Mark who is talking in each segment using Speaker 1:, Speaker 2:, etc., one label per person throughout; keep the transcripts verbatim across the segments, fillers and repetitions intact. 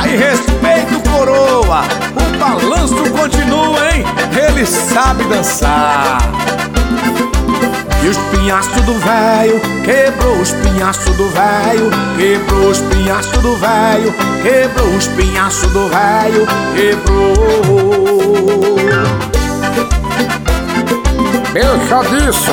Speaker 1: e respeita o coroa. O balanço continua, hein? Ele sabe dançar. E os pinhaços do véio, quebrou os pinhaços do véio, quebrou os pinhaços do véio, quebrou os pinhaços do véio, quebrou.
Speaker 2: Deixa disso.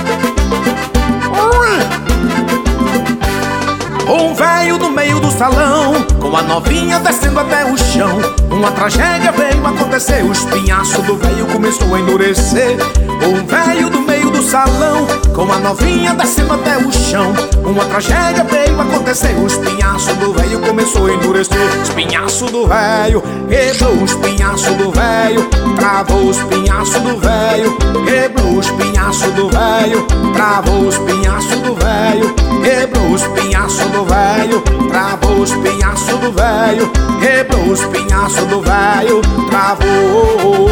Speaker 1: Um velho no meio do salão, com a novinha descendo até o chão. Uma tragédia veio acontecer, os pinhaços do velho começou a endurecer. Um velho no meio do salão, com a novinha descendo até o chão. Uma tragédia veio acontecer, os pinhaços do velho começou a endurecer. Os pinhaços do velho, quebrou os pinhaços do velho, travou os pinhaços do velho, quebrou os pinhaços do velho, travou os pinhaços do velho, quebrou os pinhaços do velho, travou os pinhaços do velho, quebrou os pinhaços do velho, travou.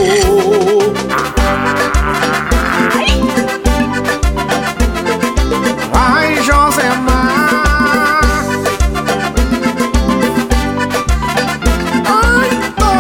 Speaker 2: Vai, Josemar. Eita!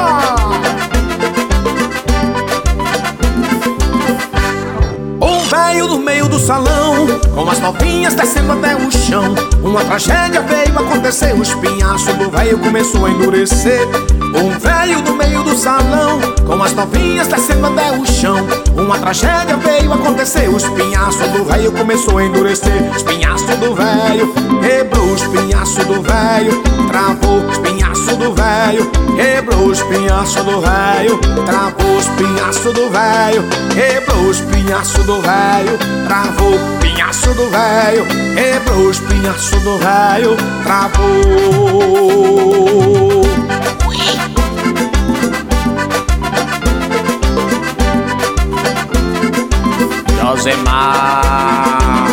Speaker 1: Um velho no meio do salão, com as novinhas descendo até o chão. Uma tragédia veio acontecer, os pinhaços do velho começou a endurecer. Um velho no meio do salão, com as novinhas descendo até o chão. Uma tragédia veio acontecer, os pinhaços do velho começou a endurecer. Os pinhaços do velho, quebrou os pinhaços do velho, travou os pinhaços do velho, quebrou os pinhaços do velho, travou os pinhaços do velho, quebrou os pinhaços do velho, travou o pinhaço do velho, quebrou os pinhaços do velho, travou.
Speaker 2: Josemar.